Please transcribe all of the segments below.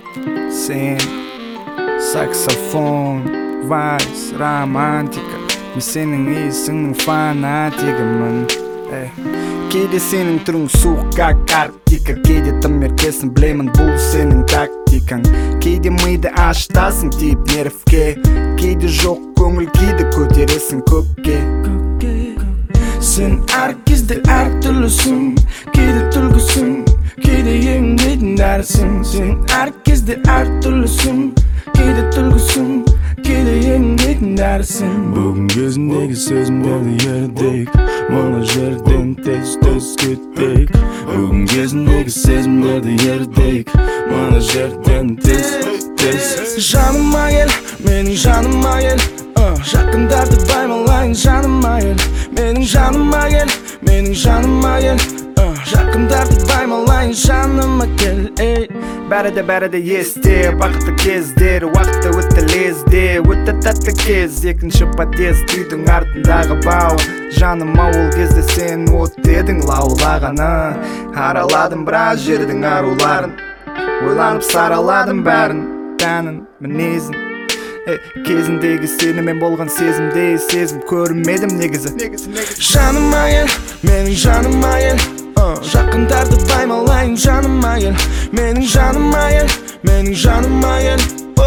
Sen, saksofon, vals, romantika. Men senin iyisinin fanatigimін Кейде сенің түрің суыққа Арктика. Кейде тым еркесін білемін, бұл сенің тактикаң. Кейде миды ашытасың тиіп нервке, кейде жоқ көңіл күйді көтересің көкке. Сен әр кезде әр түрлісің, кейде түлкісің, кейде еңбейтін дәрісің. Сен әр кезде әр түрлісің, кейде түлкісің, кейде еңбейтін дәрісің. Бүгін кезіндегі сезімдерді ердейік, мына жерден тез кетейік. Бүгін кезіндегі сезімдерді ердейік, мына жерден тез. Жаныма кел, менің жаныма кел, жақындарды баймалайын жаныма кел. Менің жаныма кел, менің жаныма кел, жақындарды баймалайын жаныма кел. Бәрі де есте, бақытты кездер, уақытты өтті лезде, өтті тәтті кез. Екінші подъезд, үйдің артындағы бауыр. Жаныма ол кезде сен от дедің лаулағаны. Араладым біраз жердің аруларын, ойланып сараладым бәрін, тәнін, мінезін. Кезіндегі сенімен болған сезімдей сезім көрмедім негізі. Жаныма кел, менің жаныма кел, жақындарды баймалайын жаныма кел. Менің жаныма кел, менің жаныма кел.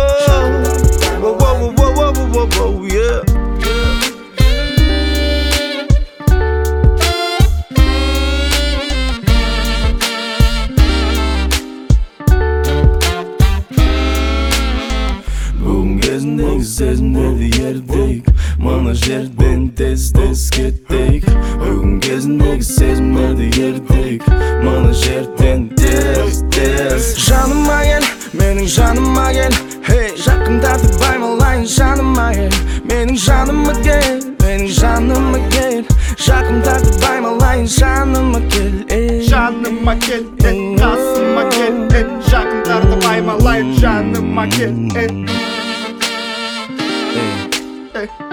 Бүгін кезіндегі сезімдерді ердейік, мына жерден тез кетейік. Бүгін кезіндегі сезімдерді ердейік, мына жерден тез. Жаныма кел, менің жаныма кел, жақындарды баймалайын жаныма кел. Менің жаныма кел, менің жаныма кел, жақындарды баймалайын жаныма кел. Жаныма кел, қасыма кел, жақындарды баймалайын жаныма кел.